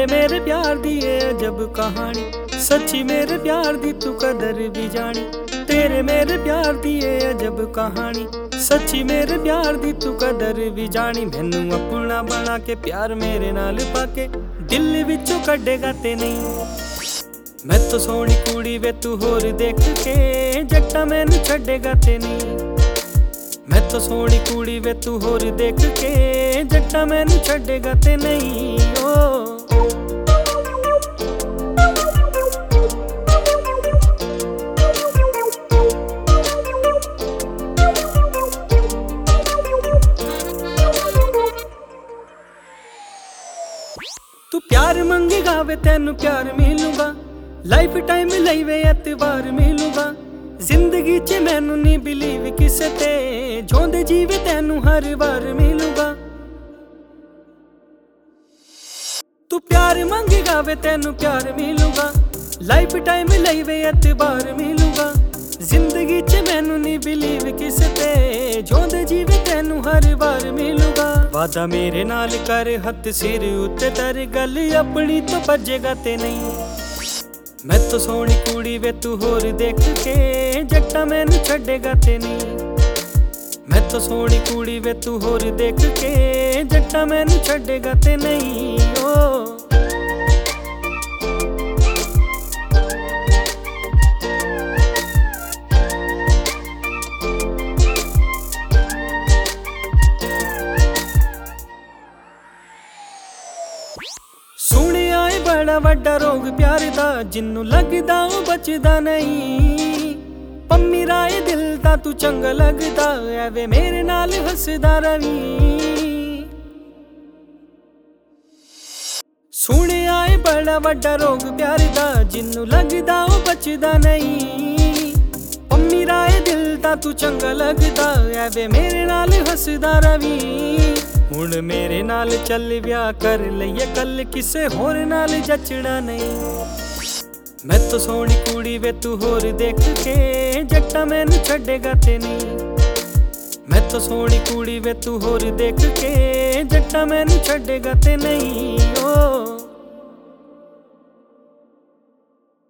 तेरे मेरे प्यार दी है अजब कहानी, सच्ची मेरे प्यार दी तू कदर भी जानी। तेरे मेरे प्यार दी है अजब कहानी, सच्ची मेरे प्यार दी तू कदर भी जानी। मैनू अपना बना के प्यार मेरे नाल पाके दिल विचों कड्डेगा ते नहीं। मैं तो सोहनी कुड़ी वे तू होर देख के जट्टा मैनू छड्डेगा ते नहीं। मैं तो सोहनी कुड़ी वे तू होर देख के जट्टा मैनू छड्डेगा ते नहीं। ओ तू प्यार मंगेगा वे तेनू प्यार मिलूगा, लाइफ टाइम लई वे एतबार मिलूगा। जिंदगी च मैनू नहीं बिलीव किसे ते, जोंदे जीवे तेनू हर बार मिलूगा। तू प्यार मंगेगा वे तेनू प्यार मिलूगा, लाइफ टाइम लई वे एतबार मिलूगा। जिंदगी च मैनू नहीं बिलीव किसे ते, जोंदे जीवे तेनू हर बार मिलूगा। वादा मेरे नाल कर हथ सिर उत्ते तर, गल अपनी तो भजेगा ते नहीं। मैं तो सोहनी कुड़ी वे तू होर देख के जट्टा मैनू छड्डेगा ते नहीं। मैं तो सोहनी कुड़ी वे तू होर देख के जट्टा मैनू छड्डेगा ते नहीं। ओ सुनिया है बड़ा वड्डा रोग प्यार दा, जिन्नू लगदा ओ बचदा नहीं। पम्मी राय दिल दा तू चंगा लगदा, एवे मेरे नाल हसदा रवी। सुनिया है बड़ा वड्डा रोग प्यार दा, जिन्नू लगदा ओ बचदा नहीं। पम्मी राय दिल दा तू चंगा लगदा, एवे मेरे नाल हसदा रवी। हुण मेरे नाल चल ब्याह कर लईए कल, किसे होर नाल जचड़ा नहीं। मैं तो सोहनी कुड़ी वे तू होर देख के जट्टा मैनू छड्डेगा ते नहीं। मैं तो सोहनी कुड़ी वे तू होर देख के जट्टा मैनू छड्डेगा ते नहीं। ओ